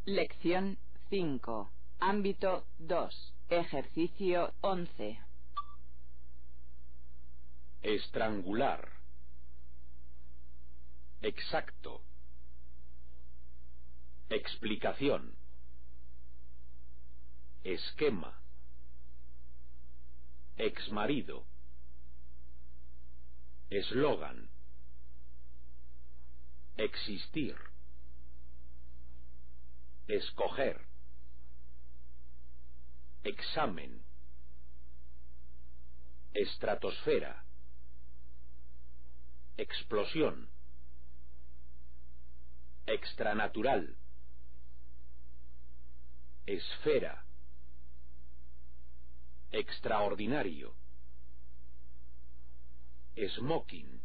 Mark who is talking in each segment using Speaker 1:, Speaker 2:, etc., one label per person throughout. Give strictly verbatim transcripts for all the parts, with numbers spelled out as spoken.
Speaker 1: Lección cinco. Ámbito dos. Ejercicio once.
Speaker 2: Estrangular. Exacto. Explicación. Esquema. Exmarido. Eslogan. Existir. Escoger. Examen. Estratosfera. Explosión. Extranatural. Esfera. Extraordinario. Smoking.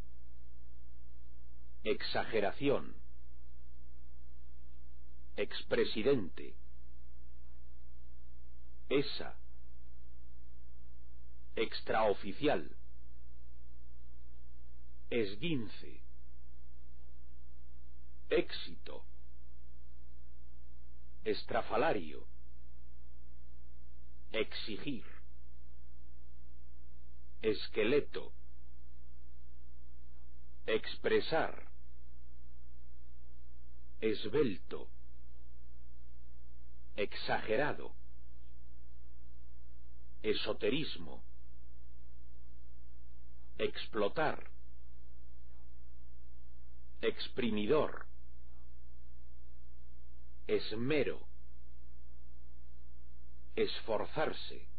Speaker 2: Exageración. Expresidente. Esa. Extraoficial. Esguince. Éxito. Estrafalario. Exigir. Esqueleto. Expresar. Esbelto. Exagerado. Esoterismo. Explotar. Exprimidor. Esmero. Esforzarse.